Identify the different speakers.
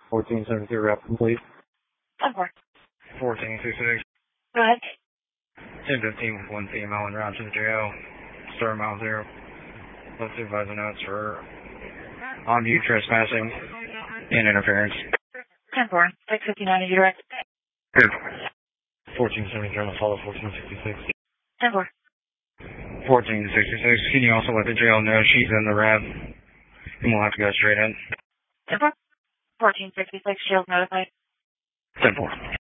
Speaker 1: 1473 wrap complete.
Speaker 2: 10-4.
Speaker 1: 1466.
Speaker 2: Go ahead.
Speaker 1: 1015 with one female en route to the jail. Star mile 0. Let's supervisor notes for on-view trespassing and interference.
Speaker 2: 10-4. 659 is your direct.
Speaker 1: Good. 1473 on follow 1466.
Speaker 2: 10-4.
Speaker 1: 1466. Can you also let the jail know she's in the wrap? And we'll have to go straight in.
Speaker 2: 10-4. 1466, jail's notified.
Speaker 1: 10-4.